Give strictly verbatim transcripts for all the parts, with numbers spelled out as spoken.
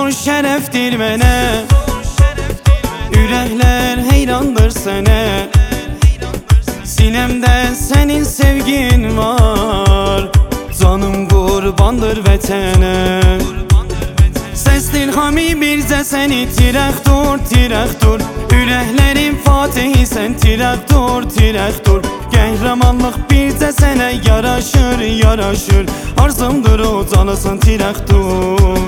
şərəfdir mənə, ürəklər heyrandır sənə. Sinəmdə sənin sevgin var, canım qurbandır vətənə. Səsdir hami bircə səni tirək dur, tirək dur. Ürəklərin fatihi sən tirək dur, tirək dur. Qəhrəmanlıq bircə sənə yaraşır, yaraşır. Arzumdur o canasın tirək dur.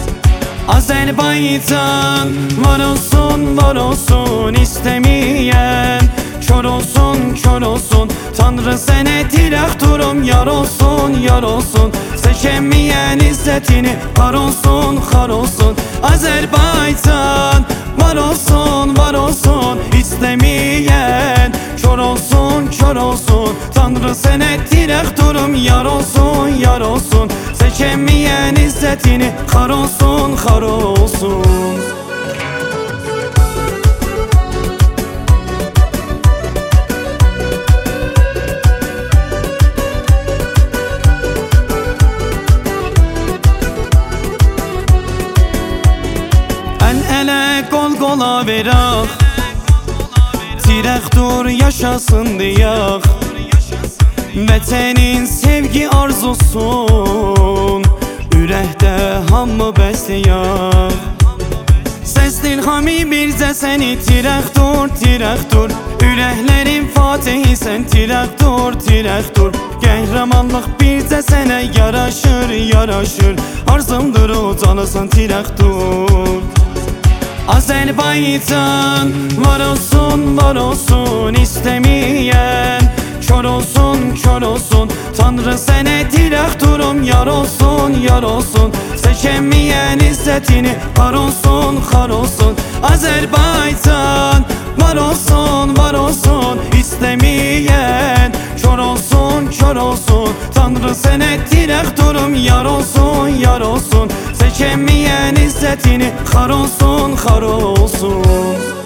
Azərbaycan var olsun, var olsun istəməyən. Kör olsun, kör olsun, Tanrı sənə tirək durum. Yar olsun, yar olsun, çəkəməyən izzətini. Xar olsun, xar olsun, Azərbaycan var olsun, var olsun istəməyən. Kör olsun, kör olsun, Tanrı sənə tirək durum. Yar olsun, yar olsun, çəkəməyən izzətini. Xar olsun, xar olsun. Əl-ələ, qol-qola verək, tirək dur yaşasın deyək. Vətənin sevgi arzusun, ürəkdə hamı bəsləyək. Səsdir hami bircə səni tirək dur, tirək dur. Ürəklərin fatihi sən tirək dur, tirək dur. Qəhrəmanlıq bircə sənə yaraşır, yaraşır. Arzumdur o canasın tirək dur. Azərbaycan var olsun, var olsun istəməyən. Kör olsun, kör olsun, Tanrı sənə tirək durum. Yar olsun, yar olsun, çəkəməyən izzətini. Xar olsun, xar olsun, Azərbaycan var olsun, var olsun istəməyən. Kör olsun, kör olsun, Tanrı sənə tirək durum. Yar olsun, yar olsun, çəkəməyən izzətini. Xar olsun, xar olsun.